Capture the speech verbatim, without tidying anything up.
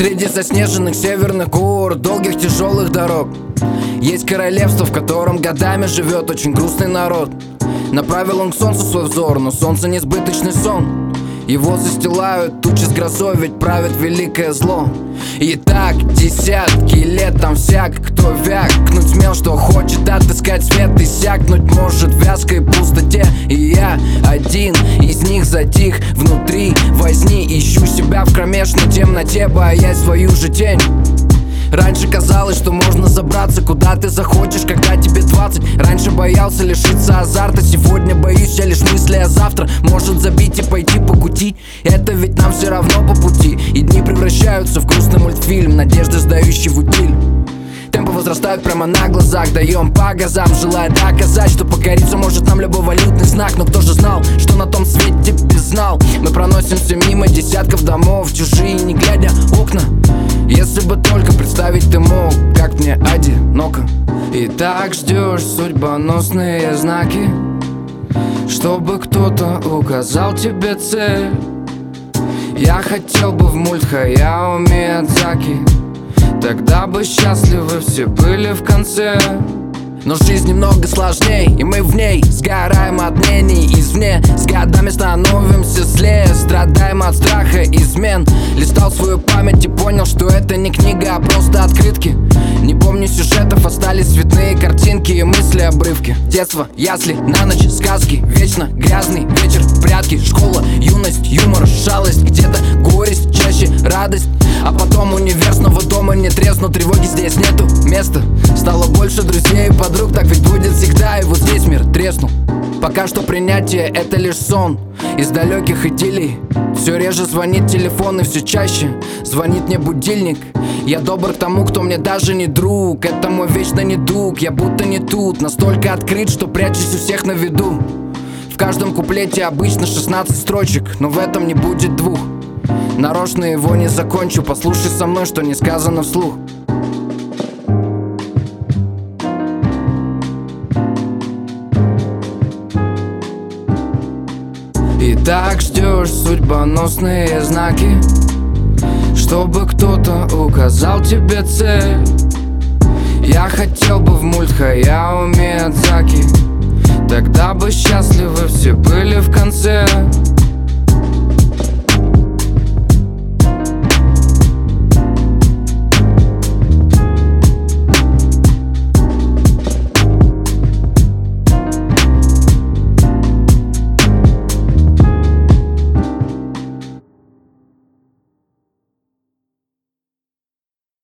Среди заснеженных северных гор, долгих тяжелых дорог, есть королевство, в котором годами живет очень грустный народ. Направил он к солнцу свой взор, но солнце несбыточный сон. Его застилают тучи с грозой, ведь правит великое зло. И так десятки лет там всяк, кто вякнуть смел, что хочет отыскать свет и сякнуть может в вязкой пустоте. И я один из них затих внутри возни, ищу себя в кромешной темноте, боясь свою же тень. Раньше казалось, что можно забраться куда ты захочешь, когда тебе двадцать. Раньше боялся лишиться азарта, сегодня боюсь я лишь мысли о завтра. Может забить и пойти по кути, это ведь нам все равно по пути. И дни превращаются в грустный мультфильм, надежды сдающий в утиль. Темпы возрастают прямо на глазах, даем по газам, желая доказать, что покориться может нам любой валютный знак. Но кто же знал, что на том свете без знал? Мы проносимся мимо десятков домов, чужие не глядя окна. Если бы только представить ты мог, как мне одиноко. И так ждешь судьбоносные знаки, чтобы кто-то указал тебе цель. Я хотел бы в мульт Хаяо Миядзаки, тогда бы счастливы все были в конце. Но жизнь немного сложней, и мы в ней сгораем от мнений извне. С годами становимся злее, страдаем от страха измен. Листал свою память и понял, что это не книга, а просто открытки. Не помню сюжетов, остались цветные картинки и мысли обрывки. Детство, ясли, на ночь сказки, вечно грязный вечер, прятки, школа, юность, юмор, шалость, где-то горесть, чаще радость. А потом универ, снова дома не трезв, но тревоги здесь нету места. Стало больше друзей и подруг, так ведь будет всегда, и вот здесь мир треснул. Пока что принятие — это лишь сон из далеких идиллий. Все реже звонит телефон и все чаще звонит мне будильник. Я добр к тому, кто мне даже не друг, это мой вечный недуг. Я будто не тут, настолько открыт, что прячусь у всех на виду. В каждом куплете обычно шестнадцать строчек, но в этом не будет двух. Нарочно его не закончу, послушай со мной, что не сказано вслух. И так ждешь судьбоносные знаки, чтобы кто-то указал тебе цель. Я хотел бы в мульт Хаяо Миядзаки, тогда бы счастливы все были в конце.